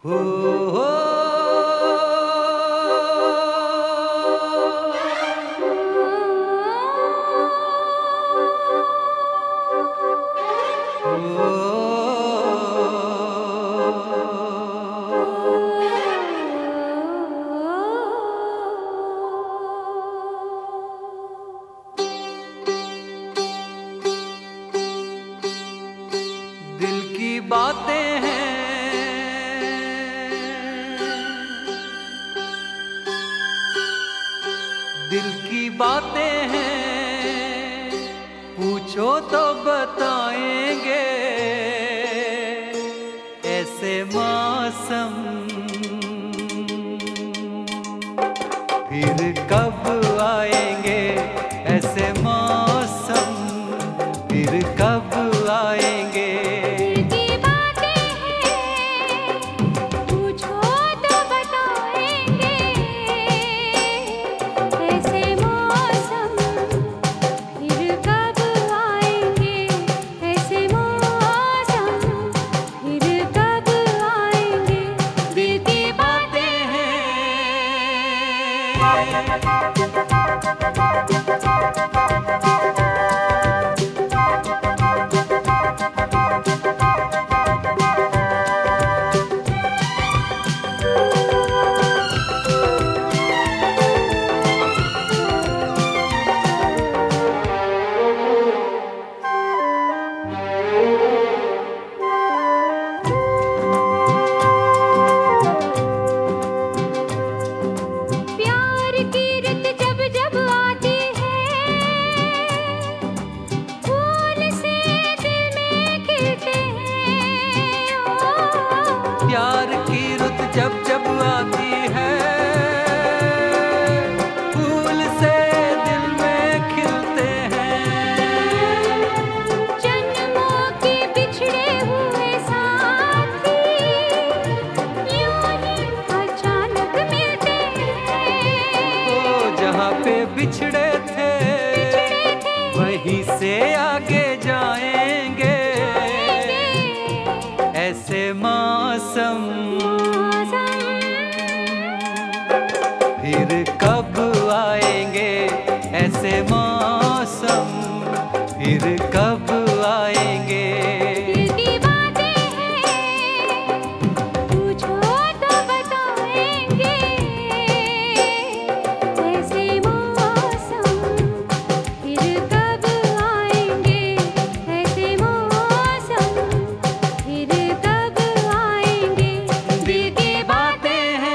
हो, हो, दिल की बातें हैं, दिल की बातें हैं, पूछो तो बताएंगे। ऐसे मौसम फिर कब आएंगे, ऐसे मौसम फिर कब आएंगे। प्यार की रुत जब जब आती है, फूल से दिल में खिलते हैं। जन्मों के बिछड़े हुए साथी यूं ही अचानक मिलते हैं। वो जहाँ पे बिछड़े थे वहीं से आगे जाएंगे। ऐसे मौसम फिर कब आएंगे, ऐसे मौसम फिर कब आएंगे। दिल की बातें हैं, पूछो तो बताएंगे। ऐसे मौसम फिर कब आएंगे, ऐसे मौसम फिर कब आएंगे। दिल की बातें हैं।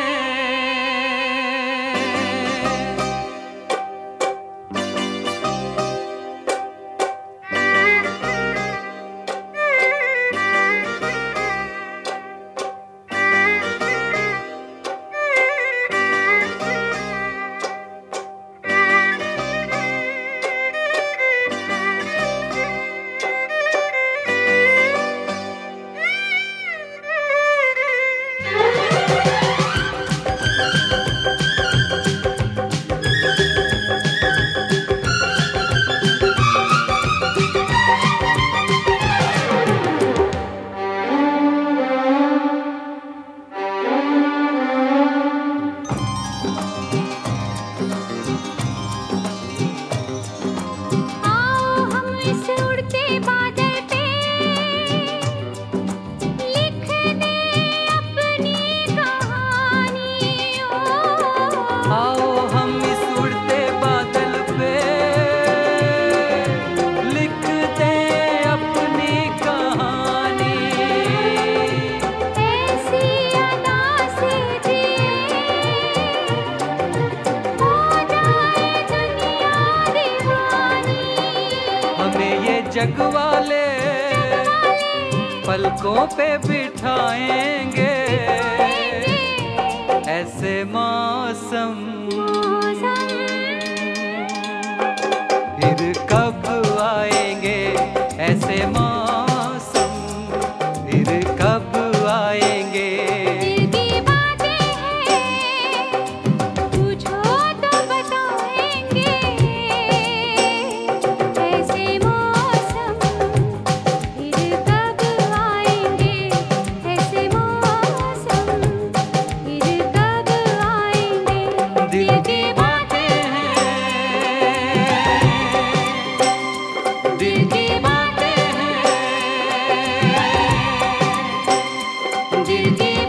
जग वाले पलकों पे बिठाएंगे। ऐसे मौसम फिर कब आएंगे, ऐसे मौसम फिर कब आएंगे। दिल की बातें हैं, पूछो तो बताएंगे। ऐसे मौसम फिर कब आएंगे, ऐसे मौसम दिल की